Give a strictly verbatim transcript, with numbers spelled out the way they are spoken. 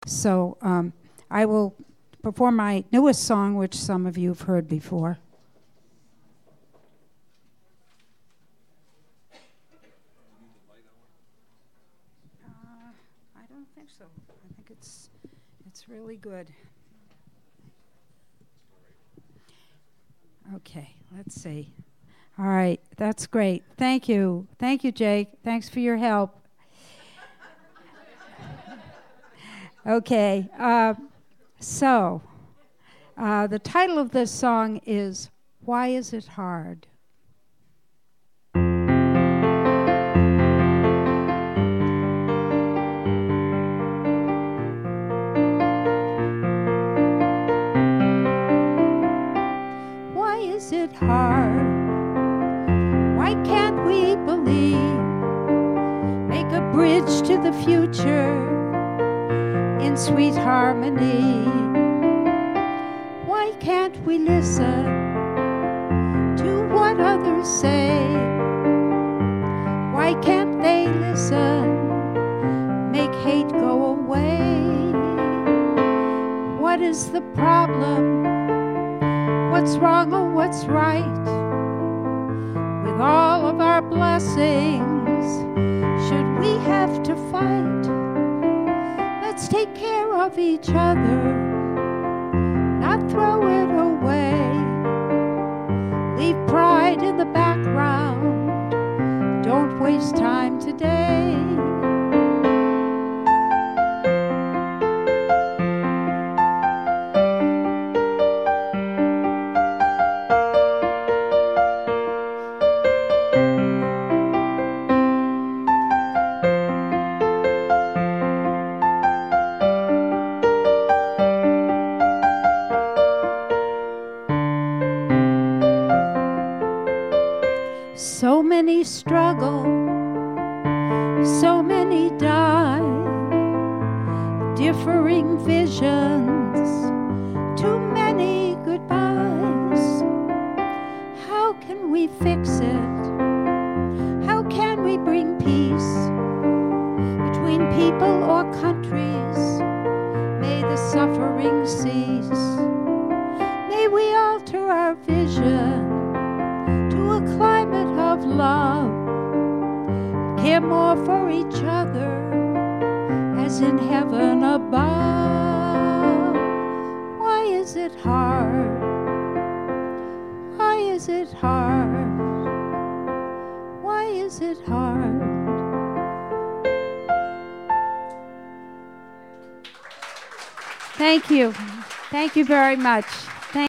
So um, I will perform my newest song, which some of you have heard before. Uh, I don't think so. I think it's it's really good. Okay, let's see. All right, that's great. Thank you. Thank you, Jake. Thanks for your help. Okay, uh, so uh, the title of this song is Why Is It Hard? Why is it hard? Why can't we believe? Make a bridge to the future in sweet harmony. Why can't we listen to what others say? Why can't they listen? Make hate go away. What is the problem? What's wrong or what's right? With all of our blessings, should we have to fight? Let's take care of each other, not throw it away. Leave pride in the background, don't waste time today. So many struggle, so many die, differing visions, too many goodbyes. How can we fix it? How can we bring peace between people or countries? May the suffering cease. May we alter our vision to a climate of love, care more for each other as in heaven above. Why is it hard? Why is it hard? Why is it hard? Thank you. Thank you very much.